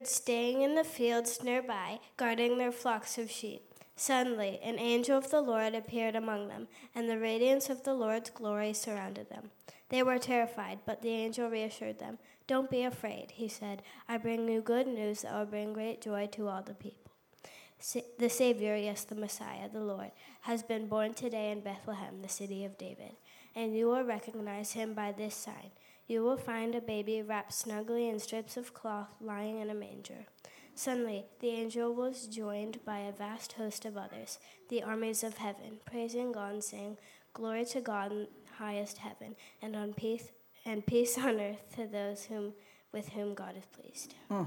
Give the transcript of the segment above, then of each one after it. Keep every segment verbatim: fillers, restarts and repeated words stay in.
staying in the fields nearby, guarding their flocks of sheep. Suddenly, an angel of the Lord appeared among them, and the radiance of the Lord's glory surrounded them. They were terrified, but the angel reassured them. "Don't be afraid," he said. "I bring you good news that will bring great joy to all the people. Sa- the Savior, yes, the Messiah, the Lord, has been born today in Bethlehem, the city of David. And you will recognize him by this sign. You will find a baby wrapped snugly in strips of cloth lying in a manger." Suddenly, the angel was joined by a vast host of others, the armies of heaven, praising God and saying, "Glory to God in highest heaven, and on peace and peace on earth to those whom with whom God is pleased." Mm.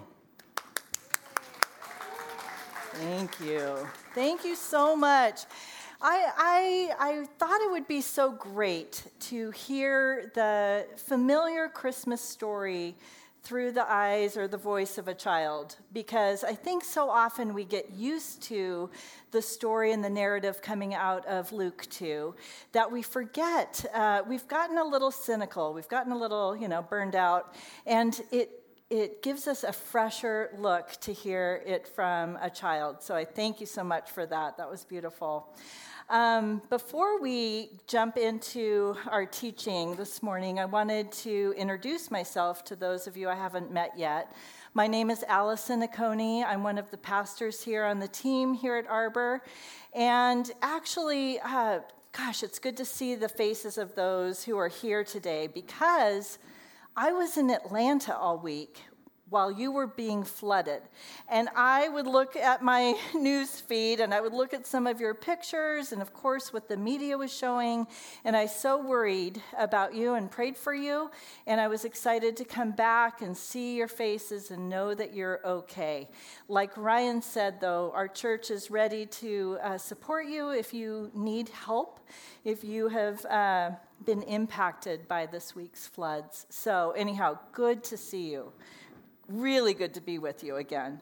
Thank you. Thank you so much. I, I, I thought it would be so great to hear the familiar Christmas story through the eyes or the voice of a child, because I think so often we get used to the story and the narrative coming out of Luke two that we forget. Uh, we've gotten a little cynical. We've gotten a little, you know, burned out, and it it gives us a fresher look to hear it from a child. So I thank you so much for that. That was beautiful. Um, before we jump into our teaching this morning, I wanted to introduce myself to those of you I haven't met yet. My name is Allison Aconi. I'm one of the pastors here on the team here at Arbor. And actually, uh, gosh, it's good to see the faces of those who are here today, because I was in Atlanta all week while you were being flooded. And I would look at my news feed, and I would look at some of your pictures, and of course what the media was showing, and I so worried about you and prayed for you, and I was excited to come back and see your faces and know that you're okay. Like Ryan said, though, our church is ready to uh, support you if you need help, if you have uh, been impacted by this week's floods. So anyhow, good to see you. Really good to be with you again.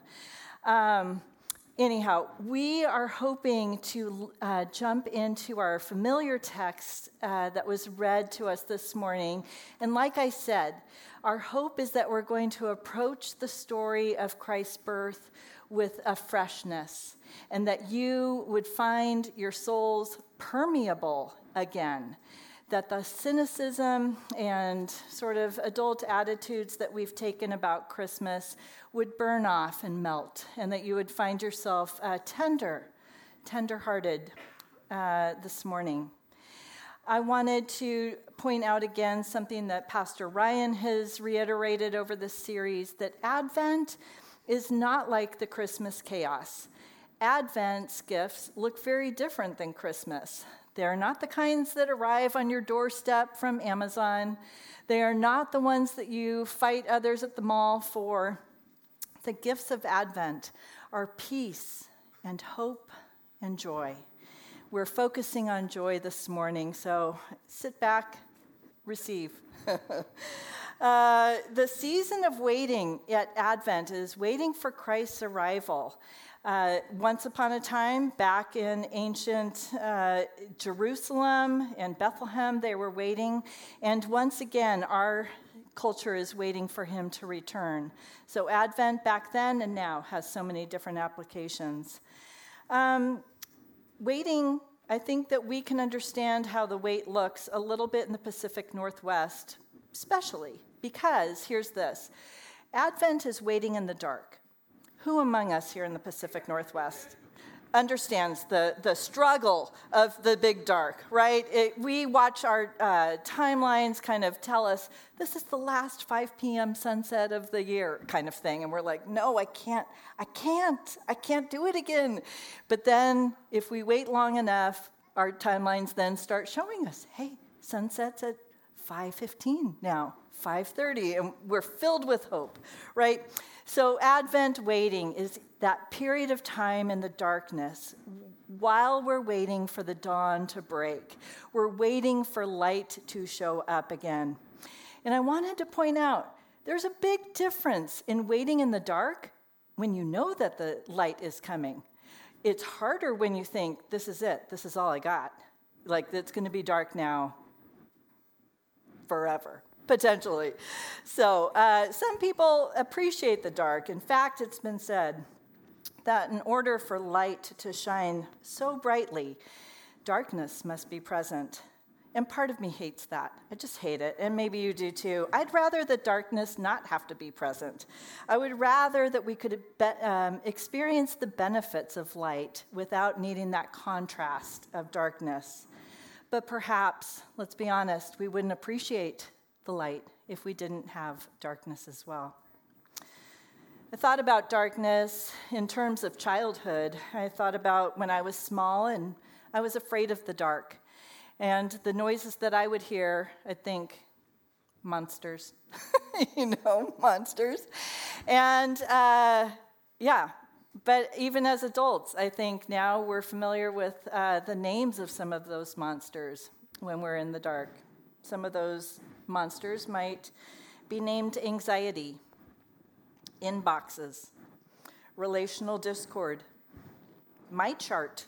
Um, anyhow, we are hoping to uh, jump into our familiar text uh, that was read to us this morning. And like I said, our hope is that we're going to approach the story of Christ's birth with a freshness, and that you would find your souls permeable again, that the cynicism and sort of adult attitudes that we've taken about Christmas would burn off and melt, and that you would find yourself uh, tender, tender-hearted uh, this morning. I wanted to point out again something that Pastor Ryan has reiterated over this series, that Advent is not like the Christmas chaos. Advent's gifts look very different than Christmas. They're not the kinds that arrive on your doorstep from Amazon. They are not the ones that you fight others at the mall for. The gifts of Advent are peace and hope and joy. We're focusing on joy this morning, so sit back, receive. uh, the season of waiting at Advent is waiting for Christ's arrival. Uh, once upon a time, back in ancient uh, Jerusalem and Bethlehem, they were waiting. And once again, our culture is waiting for him to return. So Advent back then and now has so many different applications. Um, waiting, I think that we can understand how the wait looks a little bit in the Pacific Northwest, especially because, here's this, Advent is waiting in the dark. Who among us here in the Pacific Northwest understands the, the struggle of the big dark, right? It, we watch our uh, timelines kind of tell us, this is the last five p.m. sunset of the year kind of thing. And we're like, no, I can't, I can't, I can't do it again. But then if we wait long enough, our timelines then start showing us, hey, sunset's at five fifteen now, five thirty, and we're filled with hope, right? So Advent waiting is that period of time in the darkness while we're waiting for the dawn to break. We're waiting for light to show up again. And I wanted to point out, there's a big difference in waiting in the dark when you know that the light is coming. It's harder when you think, this is it, this is all I got. Like, it's going to be dark now forever. potentially. So uh, some people appreciate the dark. In fact, it's been said that in order for light to shine so brightly, darkness must be present. And part of me hates that. I just hate it, and maybe you do too. I'd rather that darkness not have to be present. I would rather that we could be, um, experience the benefits of light without needing that contrast of darkness. But perhaps, let's be honest, we wouldn't appreciate the light if we didn't have darkness as well. I thought about darkness in terms of childhood. I thought about when I was small and I was afraid of the dark. And the noises that I would hear, I think, monsters, you know, monsters. And uh, yeah, but even as adults, I think now we're familiar with uh, the names of some of those monsters when we're in the dark. Some of those monsters might be named anxiety, inboxes, relational discord, my chart,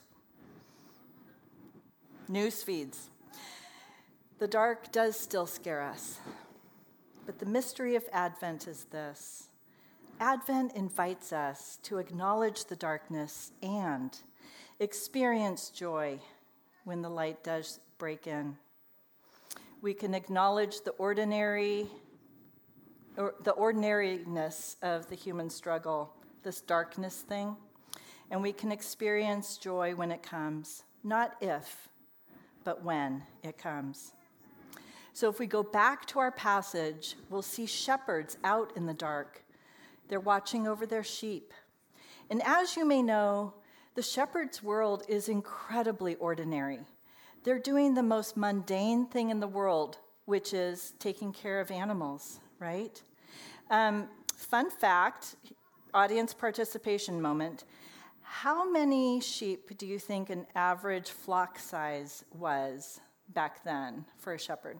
news feeds. The dark does still scare us, but the mystery of Advent is this. Advent invites us to acknowledge the darkness and experience joy when the light does break in. We can acknowledge the ordinary, or the ordinariness of the human struggle, this darkness thing, and we can experience joy when it comes, not if, but when it comes. So if we go back to our passage, we'll see shepherds out in the dark. They're watching over their sheep. And as you may know, the shepherd's world is incredibly ordinary. They're doing the most mundane thing in the world, which is taking care of animals, right? Um, fun fact, audience participation moment. How many sheep do you think an average flock size was back then for a shepherd?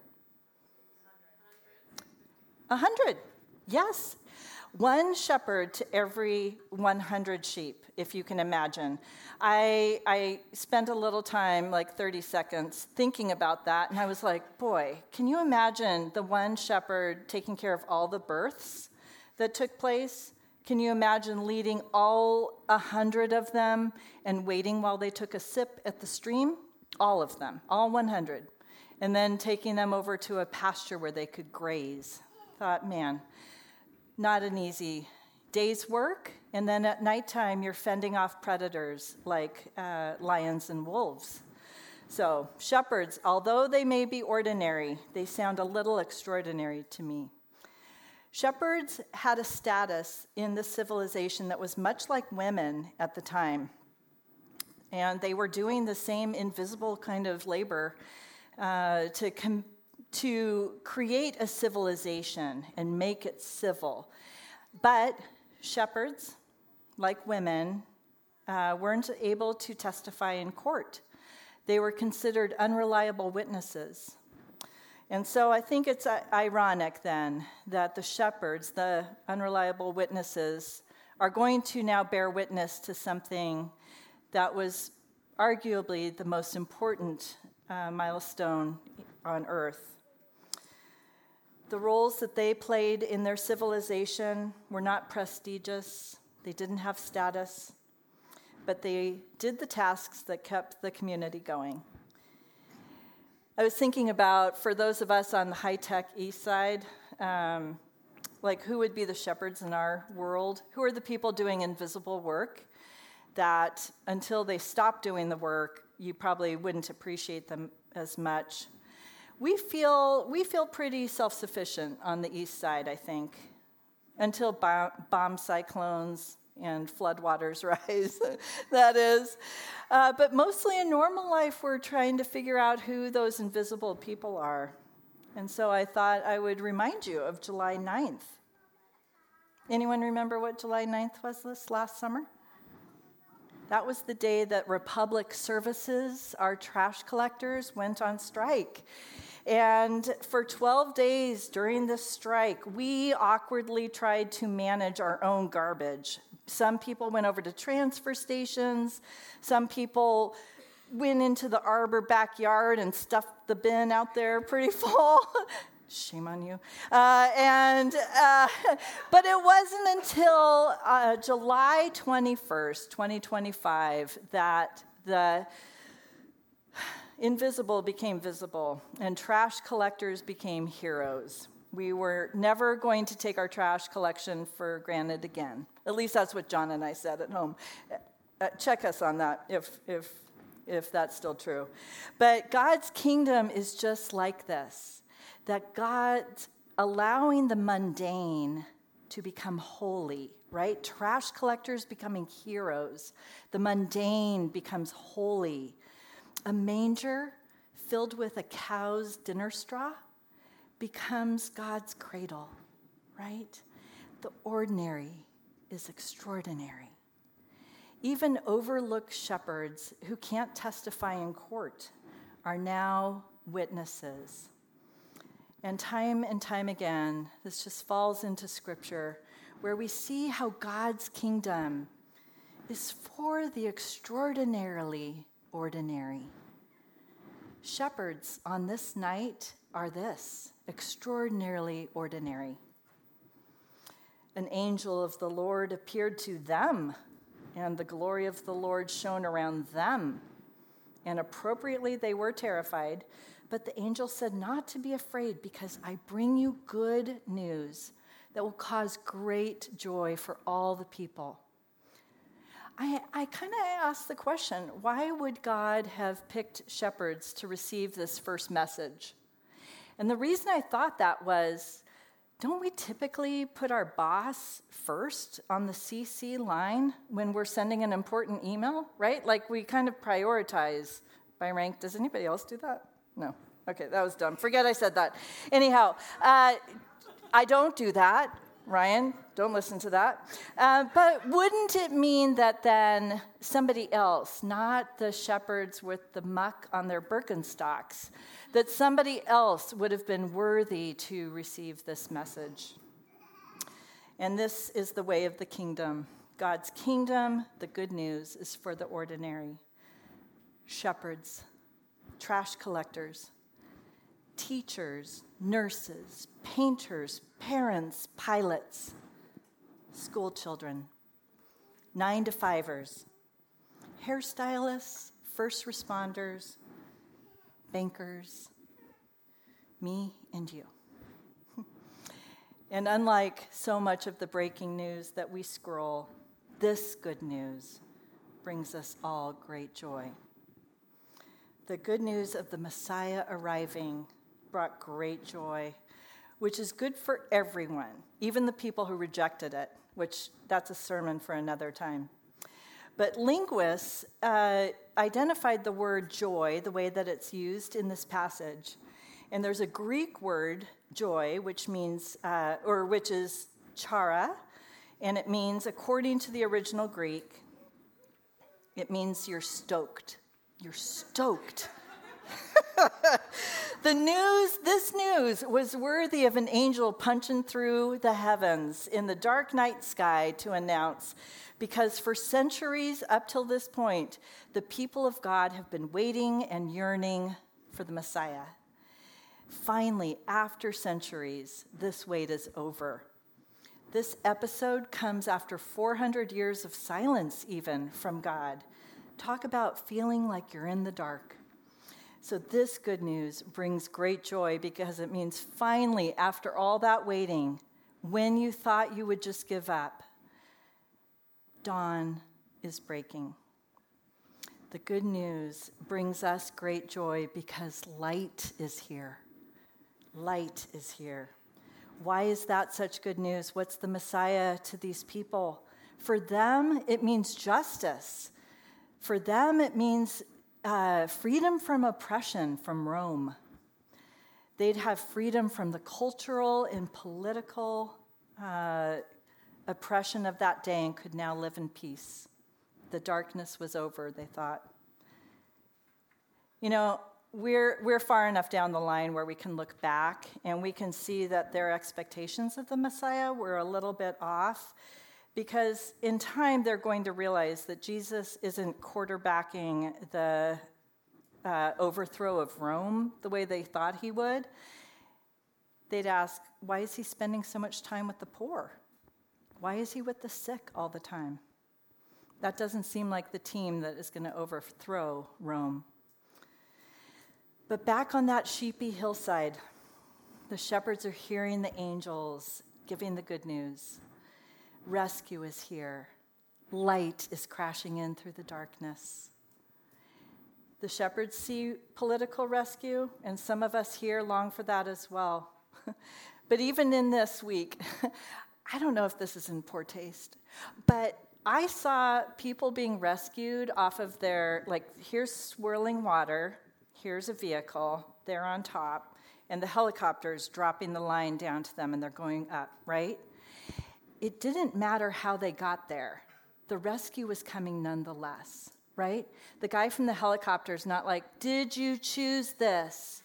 A hundred, yes. One shepherd to every one hundred sheep, if you can imagine. I I spent a little time, like thirty seconds, thinking about that, and I was like, boy, can you imagine the one shepherd taking care of all the births that took place? Can you imagine leading all a hundred of them and waiting while they took a sip at the stream? All of them, all one hundred. And then taking them over to a pasture where they could graze. Thought, man, not an easy day's work. And then at nighttime, you're fending off predators like uh, lions and wolves. So shepherds, although they may be ordinary, they sound a little extraordinary to me. Shepherds had a status in the civilization that was much like women at the time. And they were doing the same invisible kind of labor uh, to, com- to create a civilization and make it civil. But shepherds, like women, uh, weren't able to testify in court. They were considered unreliable witnesses. And so I think it's ironic then that the shepherds, the unreliable witnesses, are going to now bear witness to something that was arguably the most important uh, milestone on earth. The roles that they played in their civilization were not prestigious. They didn't have status, but they did the tasks that kept the community going. I was thinking about, for those of us on the high-tech east side, um, like who would be the shepherds in our world? Who are the people doing invisible work that until they stop doing the work, you probably wouldn't appreciate them as much? We feel we feel pretty self-sufficient on the east side, I think, until bomb, bomb cyclones and floodwaters rise, that is. Uh, but mostly in normal life, we're trying to figure out who those invisible people are. And so I thought I would remind you of July ninth. Anyone remember what July ninth was this last summer? That was the day that Republic Services, our trash collectors, went on strike. And for twelve days during the strike, we awkwardly tried to manage our own garbage. Some people went over to transfer stations. Some people went into the Arbor backyard and stuffed the bin out there pretty full. Shame on you. Uh, and uh, but it wasn't until uh, July twenty-first, twenty twenty-five, that the invisible became visible and trash collectors became heroes. We were never going to take our trash collection for granted again. At least that's what John and I said at home. Uh, check us on that if if if that's still true. But God's kingdom is just like this. That God's allowing the mundane to become holy, right? Trash collectors becoming heroes. The mundane becomes holy. A manger filled with a cow's dinner straw becomes God's cradle, right? The ordinary is extraordinary. Even overlooked shepherds who can't testify in court are now witnesses. And time and time again, this just falls into Scripture, where we see how God's kingdom is for the extraordinarily ordinary. Shepherds on this night are this, extraordinarily ordinary. An angel of the Lord appeared to them, and the glory of the Lord shone around them. And appropriately they were terrified. But the angel said not to be afraid, because I bring you good news that will cause great joy for all the people. I, I kind of asked the question, why would God have picked shepherds to receive this first message? And the reason I thought that was, don't we typically put our boss first on the C C line when we're sending an important email, right? Like we kind of prioritize by rank. Does anybody else do that? No. Okay, that was dumb. Forget I said that. Anyhow, uh, I don't do that. Ryan, don't listen to that. Uh, but wouldn't it mean that then somebody else, not the shepherds with the muck on their Birkenstocks, that somebody else would have been worthy to receive this message? And this is the way of the kingdom. God's kingdom, the good news, is for the ordinary. Shepherds, trash collectors, teachers, nurses, painters, parents, pilots, school children, nine to fivers, hairstylists, first responders, bankers, me and you. And unlike so much of the breaking news that we scroll, this good news brings us all great joy. The good news of the Messiah arriving brought great joy, which is good for everyone, even the people who rejected it, which that's a sermon for another time. But linguists uh, identified the word joy the way that it's used in this passage. And there's a Greek word, joy, which means, uh, or which is chara, and it means, according to the original Greek, it means you're stoked. You're stoked. The news, this news was worthy of an angel punching through the heavens in the dark night sky to announce, because for centuries up till this point, the people of God have been waiting and yearning for the Messiah. Finally, after centuries, this wait is over. This episode comes after four hundred years of silence, even from God. Talk about feeling like you're in the dark. So this good news brings great joy, because it means finally, after all that waiting, when you thought you would just give up, dawn is breaking. The good news brings us great joy because light is here. Light is here. Why is that such good news? What's the Messiah to these people? For them, it means justice. For them, it means uh, freedom from oppression from Rome. They'd have freedom from the cultural and political uh, oppression of that day and could now live in peace. The darkness was over, they thought. You know, we're we're far enough down the line where we can look back and we can see that their expectations of the Messiah were a little bit off, because in time they're going to realize that Jesus isn't quarterbacking the uh, overthrow of Rome the way they thought he would. they'd ask, why is he spending so much time with the poor? Why is he with the sick all the time? That doesn't seem like the team that is going to overthrow Rome. But back on that sheepy hillside, the shepherds are hearing the angels giving the good news. Rescue is here. Light is crashing in through the darkness. The shepherds see political rescue, and some of us here long for that as well. But even in this week, I don't know if this is in poor taste, but I saw people being rescued off of their, like, here's swirling water, here's a vehicle, they're on top, and the helicopter's dropping the line down to them, and they're going up, right? It didn't matter how they got there. The rescue was coming nonetheless, right? The guy from the helicopter's not like, did you choose this?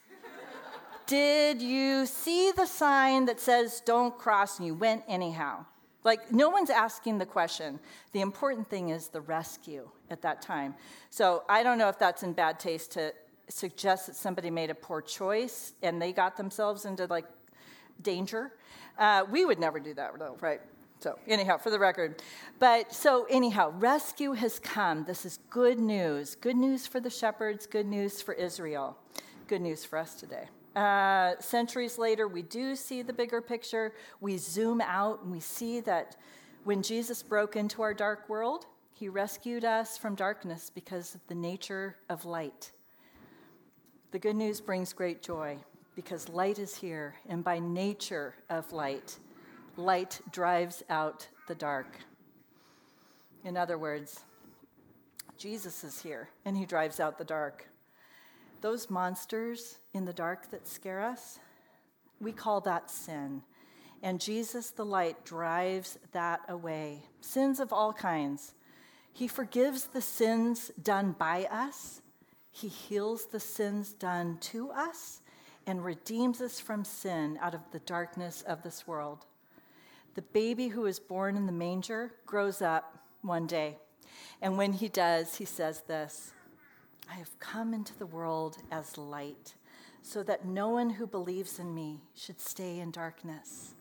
Did you see the sign that says don't cross and you went anyhow? Like, no one's asking the question. The important thing is the rescue at that time. So I don't know if that's in bad taste to suggest that somebody made a poor choice and they got themselves into, like, danger. Uh, we would never do that, though, right? So anyhow, for the record. But so anyhow, rescue has come. This is good news. Good news for the shepherds, good news for Israel. Good news for us today. Uh, centuries later, we do see the bigger picture. We zoom out and we see that when Jesus broke into our dark world, he rescued us from darkness because of the nature of light. The good news brings great joy because light is here, and by nature of light, light drives out the dark. In other words, Jesus is here, and he drives out the dark. Those monsters in the dark that scare us, we call that sin. And Jesus, the light, drives that away. Sins of all kinds. He forgives the sins done by us. He heals the sins done to us and redeems us from sin out of the darkness of this world. The baby who is born in the manger grows up one day. And when he does, he says this, I have come into the world as light, so that no one who believes in me should stay in darkness.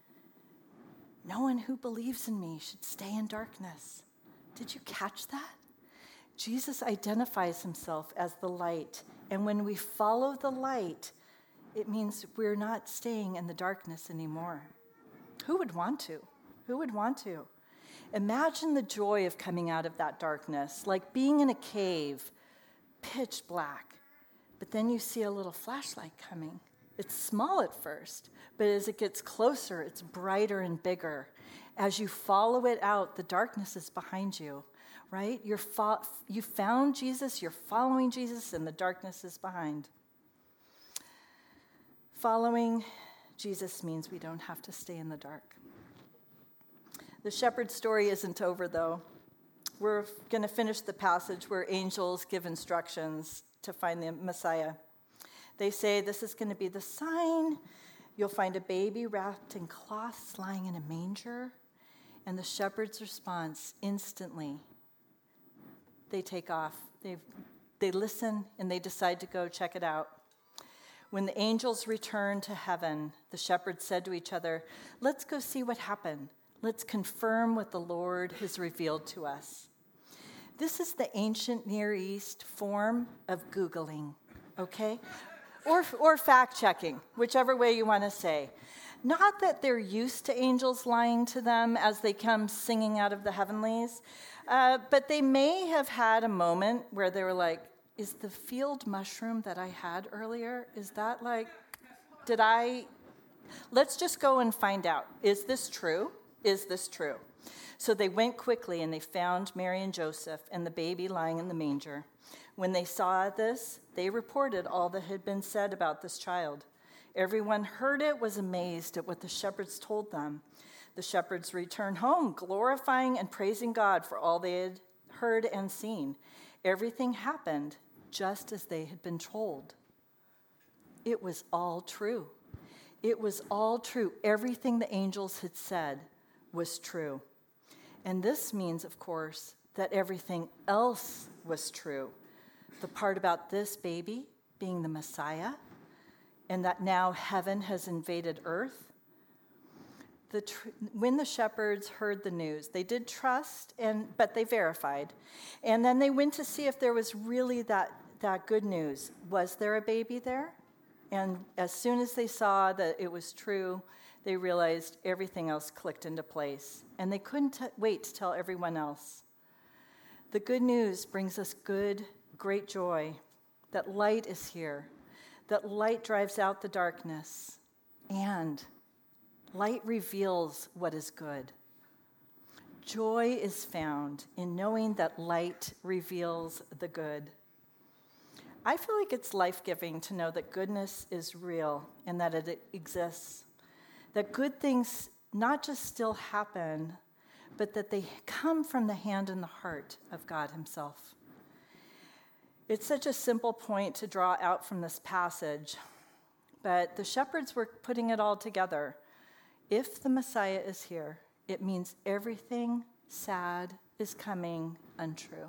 No one who believes in me should stay in darkness. Did you catch that? Jesus identifies himself as the light, and when we follow the light, it means we're not staying in the darkness anymore. Who would want to? Who would want to? Imagine the joy of coming out of that darkness, like being in a cave, pitch black, but then you see a little flashlight coming. It's small at first, but as it gets closer, it's brighter and bigger. As you follow it out, the darkness is behind you, right? You're fo- you found Jesus, you're following Jesus, and the darkness is behind. Following Jesus means we don't have to stay in the dark. The shepherd story isn't over, though. We're going to finish the passage where angels give instructions to find the Messiah. They say this is going to be the sign. You'll find a baby wrapped in cloths lying in a manger. And the shepherd's response instantly, they take off. They they listen and they decide to go check it out. When the angels returned to heaven, the shepherds said to each other, let's go see what happened. Let's confirm what the Lord has revealed to us. This is the ancient Near East form of Googling, okay? Or, or fact-checking, whichever way you want to say. Not that they're used to angels lying to them as they come singing out of the heavenlies, uh, but they may have had a moment where they were like, is the field mushroom that I had earlier, is that like, did I, let's just go and find out. Is this true? Is this true? So they went quickly and they found Mary and Joseph and the baby lying in the manger. When they saw this, they reported all that had been said about this child. Everyone heard it, was amazed at what the shepherds told them. The shepherds returned home, glorifying and praising God for all they had heard and seen. Everything happened just as they had been told. It was all true. It was all true. Everything the angels had said was true. And this means, of course, that everything else was true. The part about this baby being the Messiah, and that now heaven has invaded earth. The tr- when the shepherds heard the news, they did trust, and but they verified. And then they went to see if there was really that, that good news. Was there a baby there? And as soon as they saw that it was true, they realized everything else clicked into place. And they couldn't t- wait to tell everyone else. The good news brings us good, great joy, that light is here, that light drives out the darkness, and light reveals what is good. Joy is found in knowing that light reveals the good. I feel like it's life-giving to know that goodness is real and that it exists, that good things not just still happen, but that they come from the hand and the heart of God himself. It's such a simple point to draw out from this passage, but the shepherds were putting it all together. If the Messiah is here, it means everything sad is coming untrue.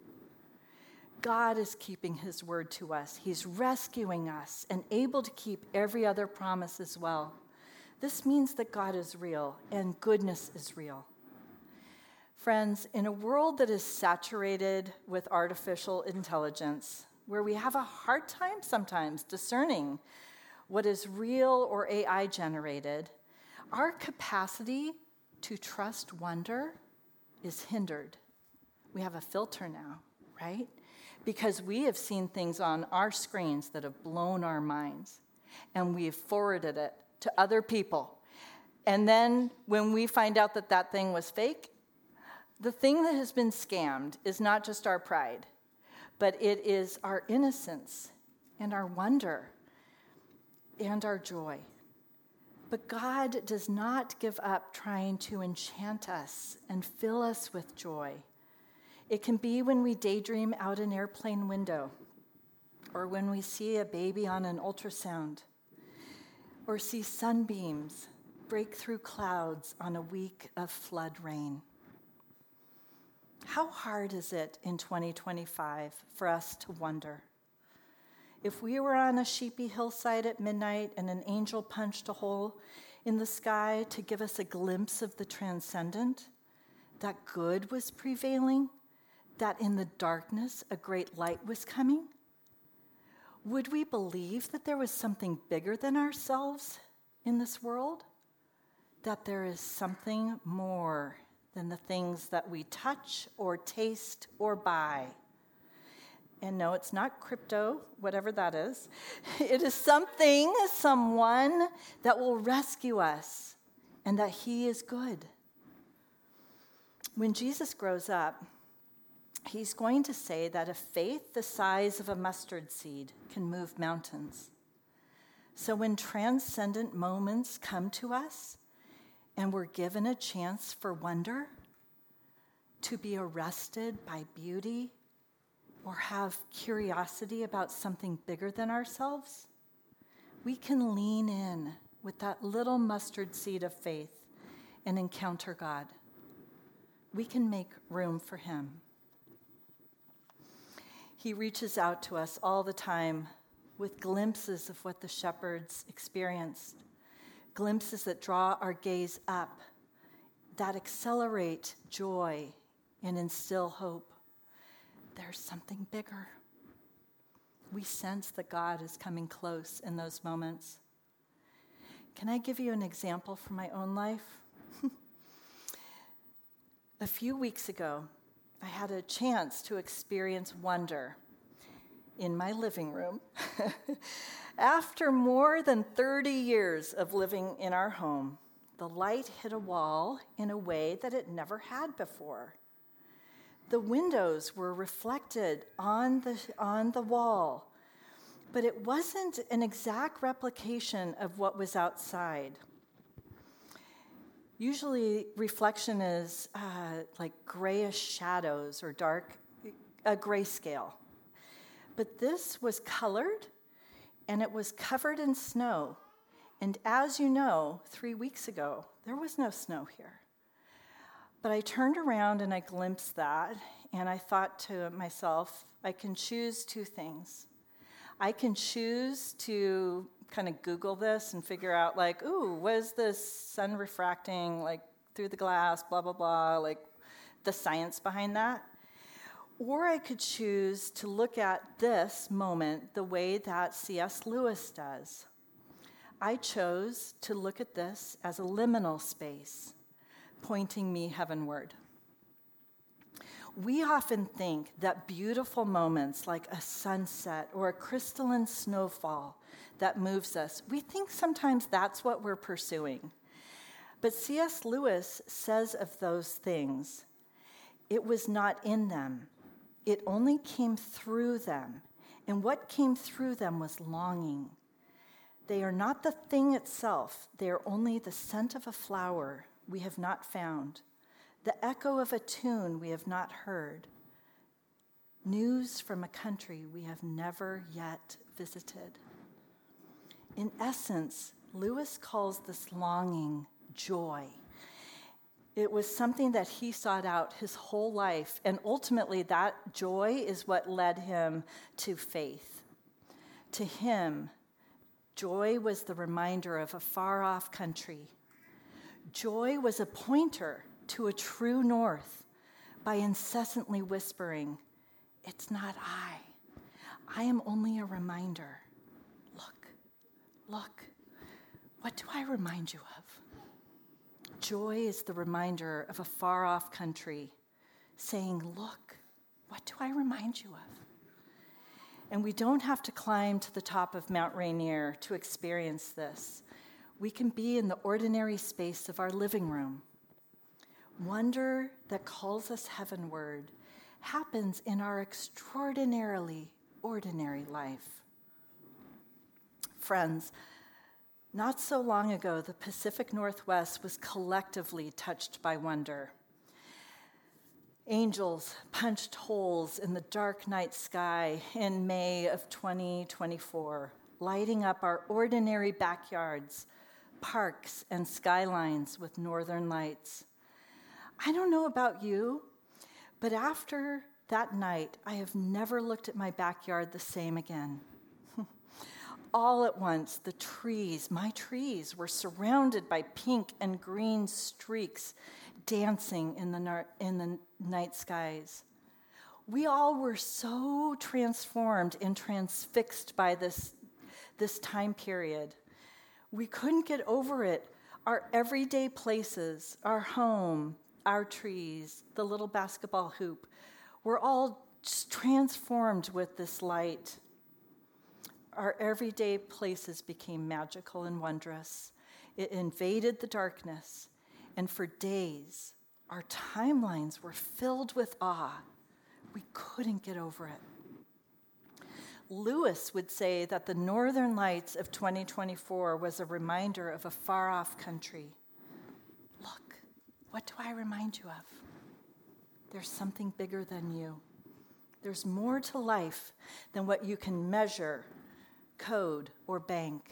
God is keeping his word to us. He's rescuing us and able to keep every other promise as well. This means that God is real and goodness is real. Friends, in a world that is saturated with artificial intelligence, where we have a hard time sometimes discerning what is real or A I generated, our capacity to trust wonder is hindered. We have a filter now, right? Because we have seen things on our screens that have blown our minds, and we've forwarded it to other people. And then when we find out that that thing was fake, the thing that has been scammed is not just our pride, but it is our innocence and our wonder and our joy. But God does not give up trying to enchant us and fill us with joy. It can be when we daydream out an airplane window, or when we see a baby on an ultrasound, or see sunbeams break through clouds on a week of flood rain. How hard is it in twenty twenty-five for us to wonder? If we were on a sheepy hillside at midnight and an angel punched a hole in the sky to give us a glimpse of the transcendent, that good was prevailing, that in the darkness a great light was coming, would we believe that there was something bigger than ourselves in this world? That there is something more than the things that we touch or taste or buy? And no, it's not crypto, whatever that is. It is something, someone that will rescue us, and that he is good. When Jesus grows up, he's going to say that a faith the size of a mustard seed can move mountains. So when transcendent moments come to us, and we're given a chance for wonder, to be arrested by beauty, or have curiosity about something bigger than ourselves, we can lean in with that little mustard seed of faith and encounter God. We can make room for him. He reaches out to us all the time with glimpses of what the shepherds experienced, glimpses that draw our gaze up, that accelerate joy and instill hope. There's something bigger. We sense that God is coming close in those moments. Can I give you an example from my own life? A few weeks ago, I had a chance to experience wonder in my living room. After more than thirty years of living in our home, the light hit a wall in a way that it never had before. The windows were reflected on the, on the wall, but it wasn't an exact replication of what was outside. Usually, reflection is uh, like grayish shadows or dark, a grayscale. But this was colored, and it was covered in snow. And as you know, three weeks ago, there was no snow here. But I turned around and I glimpsed that, and I thought to myself, I can choose two things. I can choose to kind of Google this and figure out, like, ooh, what is this sun refracting, like, through the glass, blah, blah, blah, like, the science behind that. Or I could choose to look at this moment the way that C S Lewis does. I chose to look at this as a liminal space, pointing me heavenward. We often think that beautiful moments like a sunset or a crystalline snowfall that moves us, we think sometimes that's what we're pursuing. But C S Lewis says of those things, it was not in them. It only came through them. And what came through them was longing. They are not the thing itself. They are only the scent of a flower we have not found, the echo of a tune we have not heard, news from a country we have never yet visited. In essence, Lewis calls this longing joy. It was something that he sought out his whole life, and ultimately that joy is what led him to faith. To him, joy was the reminder of a far-off country. Joy was a pointer to a true north by incessantly whispering, "It's not I. I am only a reminder. Look, look, what do I remind you of?" Joy is the reminder of a far-off country saying, "Look, what do I remind you of?" And we don't have to climb to the top of Mount Rainier to experience this. We can be in the ordinary space of our living room. Wonder that calls us heavenward happens in our extraordinarily ordinary life. Friends, not so long ago, the Pacific Northwest was collectively touched by wonder. Angels punched holes in the dark night sky in May of twenty twenty-four, lighting up our ordinary backyards, parks, and skylines with northern lights. I don't know about you, but after that night, I have never looked at my backyard the same again. All at once, the trees, my trees, were surrounded by pink and green streaks dancing in the, nar- in the night skies. We all were so transformed and transfixed by this, this time period. We couldn't get over it. Our everyday places, our home, our trees, the little basketball hoop, were all just transformed with this light. Our everyday places became magical and wondrous. It invaded the darkness, and for days, our timelines were filled with awe. We couldn't get over it. Lewis would say that the northern lights of twenty twenty-four was a reminder of a far-off country. Look, what do I remind you of? There's something bigger than you. There's more to life than what you can measure, code, or bank.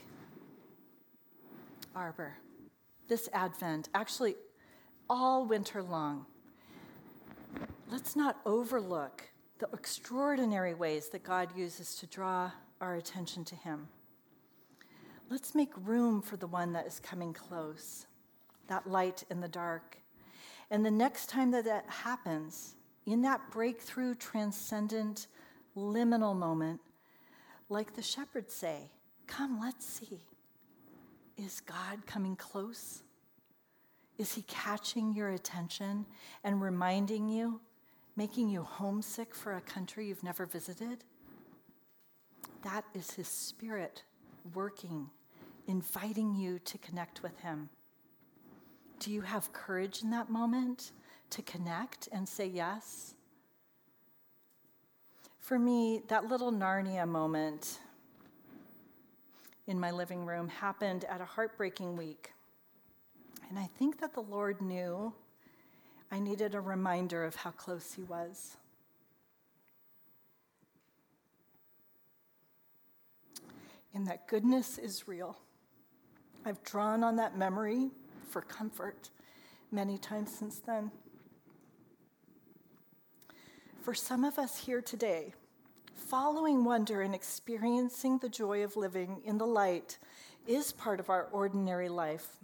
Arbor, this Advent, actually all winter long, let's not overlook the extraordinary ways that God uses to draw our attention to him. Let's make room for the one that is coming close, that light in the dark. And the next time that that happens, in that breakthrough, transcendent, liminal moment, like the shepherds say, "Come, let's see. Is God coming close? Is he catching your attention and reminding you, making you homesick for a country you've never visited?" That is his Spirit working, inviting you to connect with him. Do you have courage in that moment to connect and say yes? For me, that little Narnia moment in my living room happened at a heartbreaking week. And I think that the Lord knew I needed a reminder of how close he was. And that goodness is real. I've drawn on that memory for comfort many times since then. For some of us here today, following wonder and experiencing the joy of living in the light is part of our ordinary life.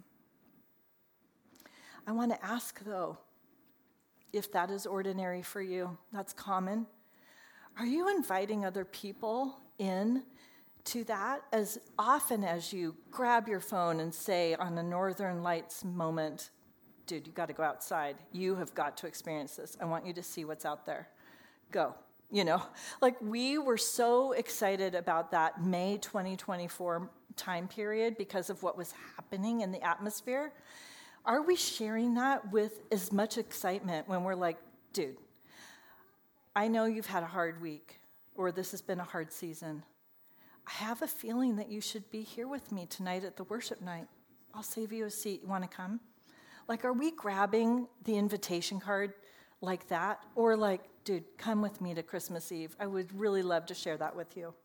I want to ask, though, if that is ordinary for you, that's common. Are you inviting other people in to that as often as you grab your phone and say on a Northern Lights moment, dude, you got to go outside. You have got to experience this. I want you to see what's out there. Go. You know, like we were so excited about that May twenty twenty-four time period because of what was happening in the atmosphere. Are we sharing that with as much excitement when we're like, dude, I know you've had a hard week or this has been a hard season. I have a feeling that you should be here with me tonight at the worship night. I'll save you a seat. You want to come? Like, are we grabbing the invitation card like that? Or like, dude, come with me to Christmas Eve. I would really love to share that with you.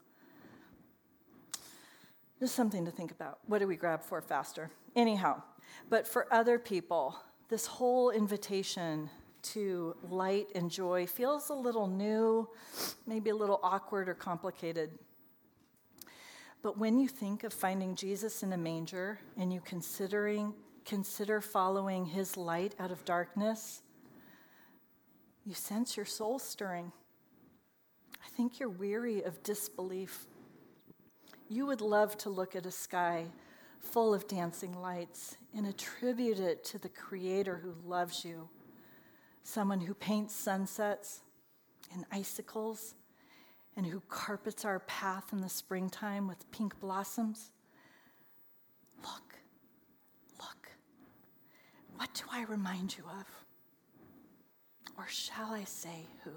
Just something to think about. What do we grab for faster? Anyhow, but for other people, this whole invitation to light and joy feels a little new, maybe a little awkward or complicated. But when you think of finding Jesus in a manger and you considering consider following his light out of darkness, you sense your soul stirring. I think you're weary of disbelief. You would love to look at a sky full of dancing lights and attribute it to the Creator who loves you, someone who paints sunsets and icicles and who carpets our path in the springtime with pink blossoms. Look, look, what do I remind you of? Or shall I say who?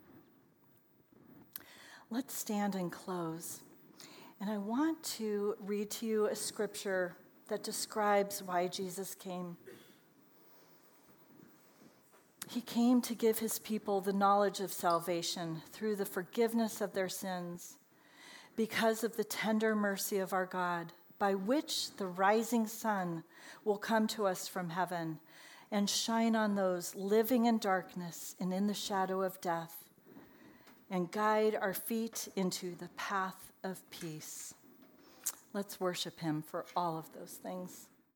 Let's stand and close. And I want to read to you a scripture that describes why Jesus came. He came to give his people the knowledge of salvation through the forgiveness of their sins, because of the tender mercy of our God, by which the rising sun will come to us from heaven and shine on those living in darkness and in the shadow of death, and guide our feet into the path of peace. Let's worship him for all of those things.